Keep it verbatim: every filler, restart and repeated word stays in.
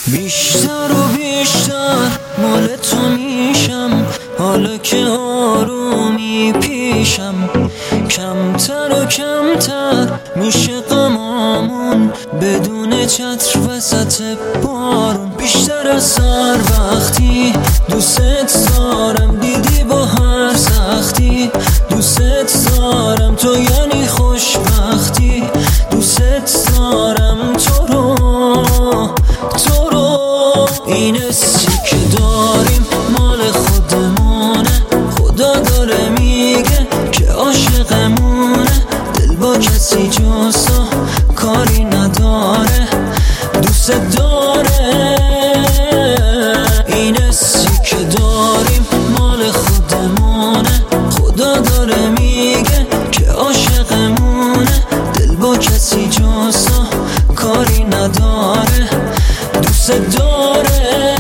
بیشتر و بیشتر مال تو میشم، حالا که آرومی پیشم. کمتر و کمتر میشه غمامون بدون چتر وسط بارون. بیشتر از هر وقتی دوست دارم، دیدی با هر سختی دوست دارم. تو یعنی خوشبختی، دوست دارم تو رو تو رو. این حسی که داریم مال خودمونه، خدا داره میگه که عاشقمونه. دل با کسی جز تو کاری نداره، دوست داره. این حسی که داریم مال خودمونه، خدا داره میگه که عاشقمونه. دل با کسی جز تو کاری نداره، دوست داره.